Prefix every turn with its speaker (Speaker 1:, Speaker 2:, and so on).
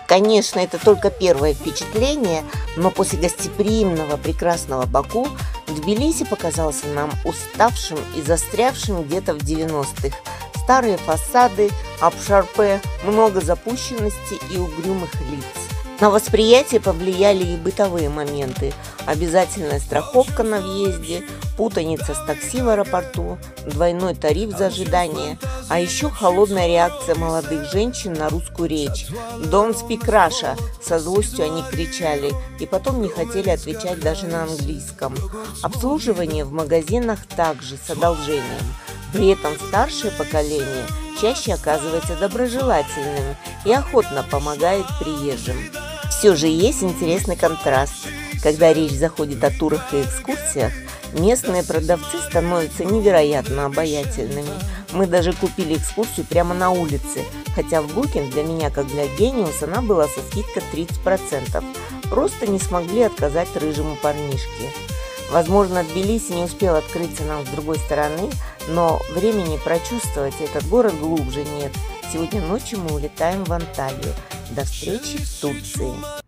Speaker 1: Конечно, это только первое впечатление, но после гостеприимного прекрасного Баку Тбилиси показался нам уставшим и застрявшим где-то в 90-х. Старые фасады, обшарпе, много запущенности и угрюмых лиц. На восприятие повлияли и бытовые моменты. Обязательная страховка на въезде, путаница с такси в аэропорту, двойной тариф за ожидание, а еще холодная реакция молодых женщин на русскую речь. «Don't speak Russia!» со злостью они кричали и потом не хотели отвечать даже на английском. Обслуживание в магазинах также с одолжением. При этом старшее поколение чаще оказывается доброжелательным и охотно помогает приезжим. Все же есть интересный контраст. Когда речь заходит о турах и экскурсиях, местные продавцы становятся невероятно обаятельными. Мы даже купили экскурсию прямо на улице, хотя в Booking для меня, как для Genius, она была со скидкой 30%. Просто не смогли отказать рыжему парнишке. Возможно, Тбилиси не успел открыться нам с другой стороны, но времени прочувствовать этот город глубже нет. Сегодня ночью мы улетаем в Анталию. До встречи в Турции!